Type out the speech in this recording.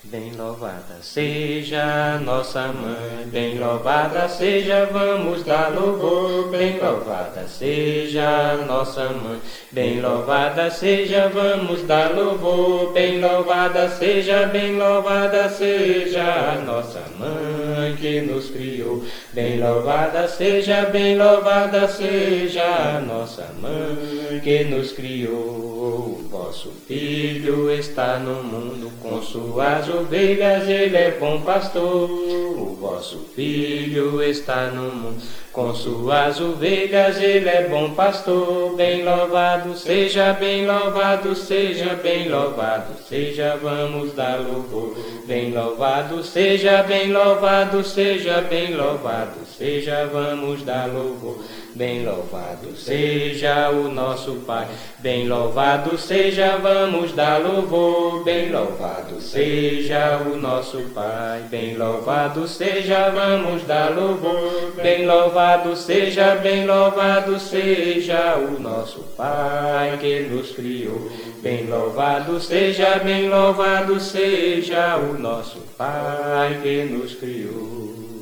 Bem louvada seja nossa mãe, bem louvada seja, vamos dar louvor. Bem louvada seja nossa mãe, bem louvada seja, vamos dar louvor. Bem louvada seja nossa mãe que nos criou. Bem louvada seja nossa mãe que nos criou. O vosso filho está no mundo com suas ovelhas, ele é bom pastor. O vosso filho está no mundo com suas ovelhas, ele é bom pastor. Bem louvado seja, vamos dar louvor. Bem louvado seja, vamos dar louvor. Bem louvado seja o nosso Pai, bem louvado seja, vamos dar louvor. Bem louvado seja o nosso Pai, bem louvado seja, vamos dar louvor. Bem louvado seja o nosso Pai que nos criou. Bem louvado seja o nosso Pai que nos criou.